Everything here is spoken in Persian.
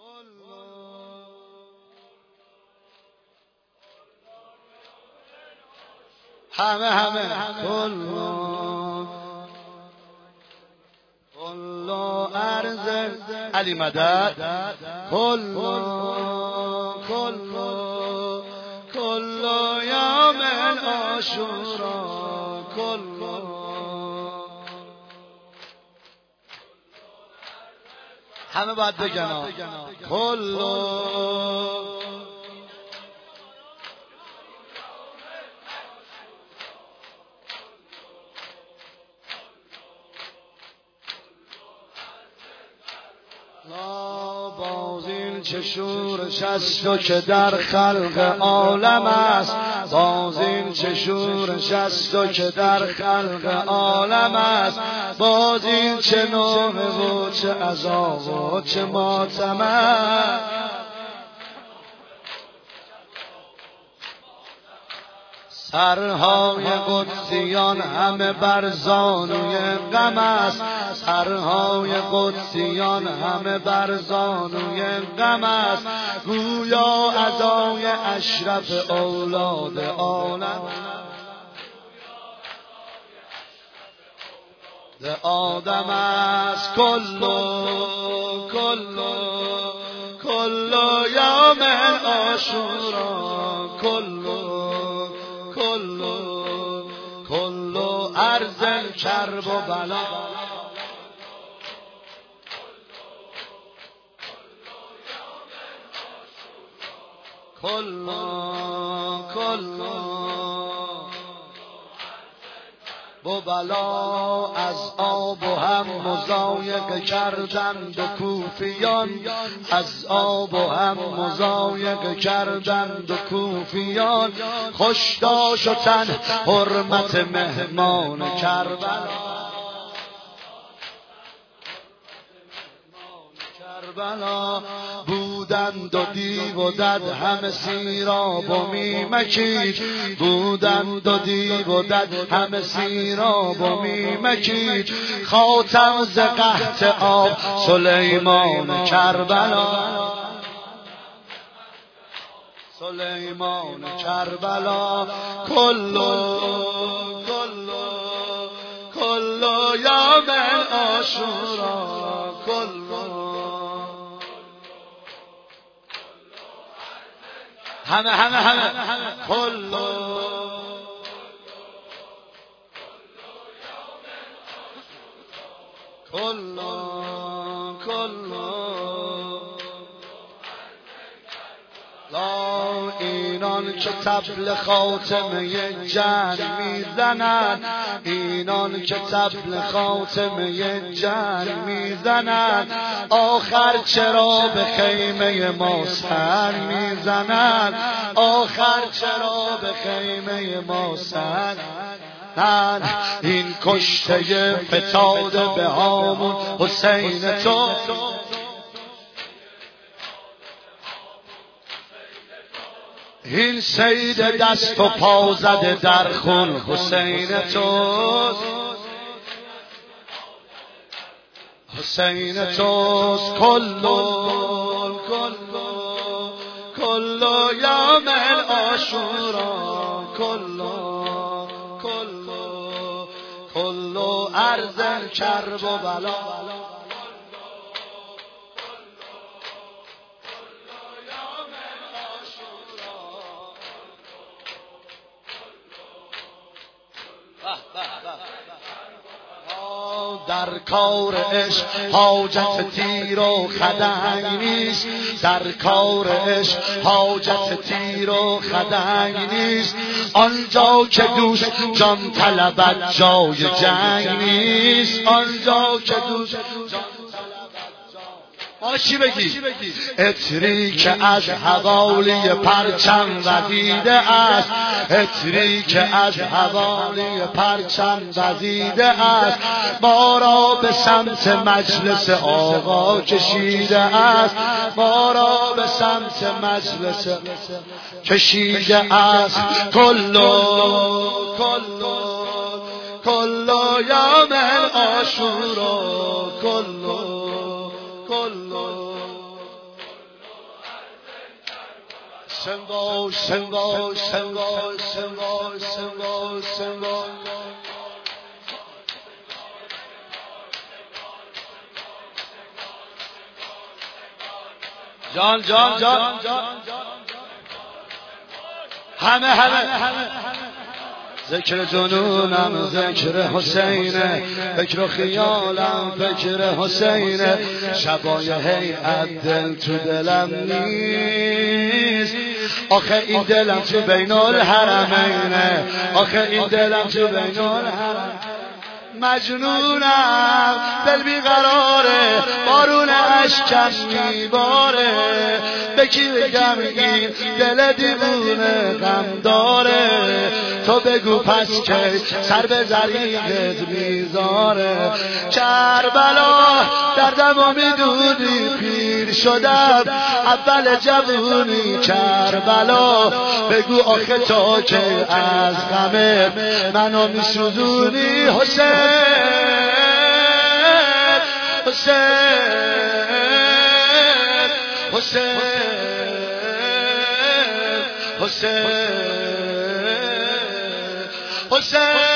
همه کلو عرض علی مدد کلو یوم عاشورا همه باید بگن کلو چه شورش است و که در خلق عالم است، باز این چه شورش است و که در خلق عالم است، باز این چه نوحه و چه عذاب و چه ماتم است. سرهای قدسیان همه بر زانوی غم است، سرهای قدسیان همه بر زانوی غم است، گویا ادای اشرف اولاد عالم آدم است. کلو یوم عاشورا کلو عرض کرب و بلا و بلا از آب و هم مضایقه کردند و کوفیان، از آب و هم مضایقه کردند و کوفیان، خوش داشت و تن حرمت مهمان کربلا بودند و دیو و دد همه سیراب و میمکید، بودند و دیو و دد همه سیراب و میمکید، خاتم ز قحط آب سلیمان کربلا کلو یوم عاشورا همه کلو لا اینان که طبل خاتمه جنگ میزنند، اینان که طبل خاتمه جنگ میزنند، آخر چرا به خیمه ما سر میزنند، آخر چرا به خیمه ما سر این کشته فتاده به هامون حسین تو، این سید دست و پا زده در خون حسین توست، حسین توست. کلو یوم عاشورا کلو عرض کرب و بلا در کار عشق حاجت تیر و خدنگ نیست، در کار عشق حاجت تیر و خدنگ نیست، آنجا که دوست جان طلبت جای جنگ نیست، آنجا که دوست چی بگی؟ عطری که از حوالی پرچم وزیده است، عطری که از حوالی پرچم وزیده است، ما را به سمت مجلس آقا کشیده است، ما را به سمت مجلس کشیده است. کلو یوم عاشورا سنگا سنگا سنگا سنگا سنگا سنگا جان جان جان همه ذکر جنونم ذکر حسینه، فکر و خیالم فکر حسینه، شبای هیئت دل تو دلم نیست، آخه این دلم تو بین الحرمینه، آخه این دلم تو بین الحرمینه، مجنونم دل بیقراره، بارون اشکم میباره، به کی بگم این دل دیوونه غم داره، تو بگو پس که سر به زریقت میذاره، کربلا دردمو میدونی پیر شدم اول جوونی، کربلا بگو آخه تو که از غمت منو میسوزونی، حسین حسین حسین حسین حسین